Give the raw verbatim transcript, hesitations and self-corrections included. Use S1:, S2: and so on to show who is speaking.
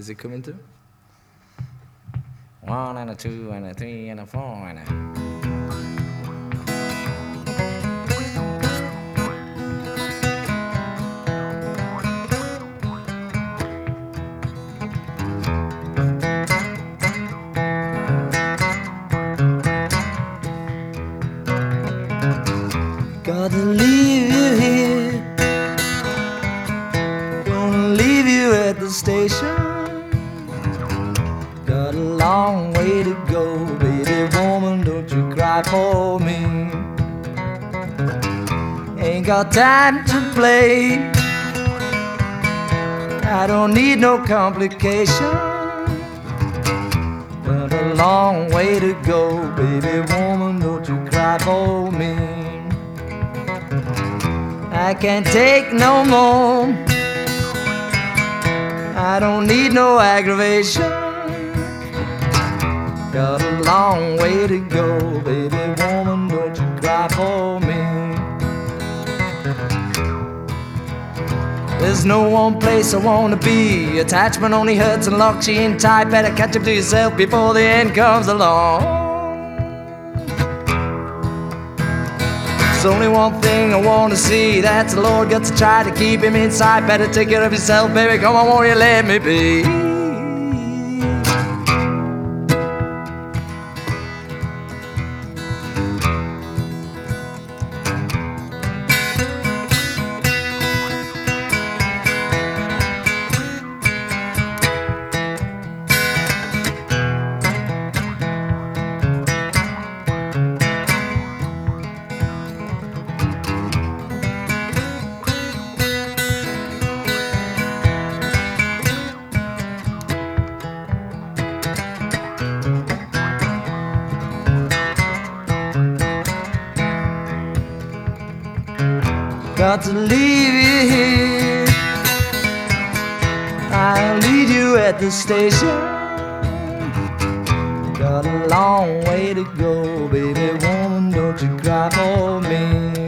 S1: Is it coming too? One and a two and a three and a four and a... Gotta leave you here, gonna leave you at the station. Got a long way to go, baby woman, don't you cry for me. Ain't got time to play, I don't need no complication. Got a long way to go, baby woman, don't you cry for me. I can't take no more, I don't need no aggravation. Got a long way to go, baby woman, don't you cry for me. There's no one place I wanna be, attachment only hurts and locks you in tight. Better catch up to yourself before the end comes along. There's only one thing I want to see, that's the Lord got to try to keep him inside. Better take care of yourself, baby, come on, won't you let me be? Got to leave you here, I'll leave you at the station. Got a long way to go, baby woman, don't you cry for me.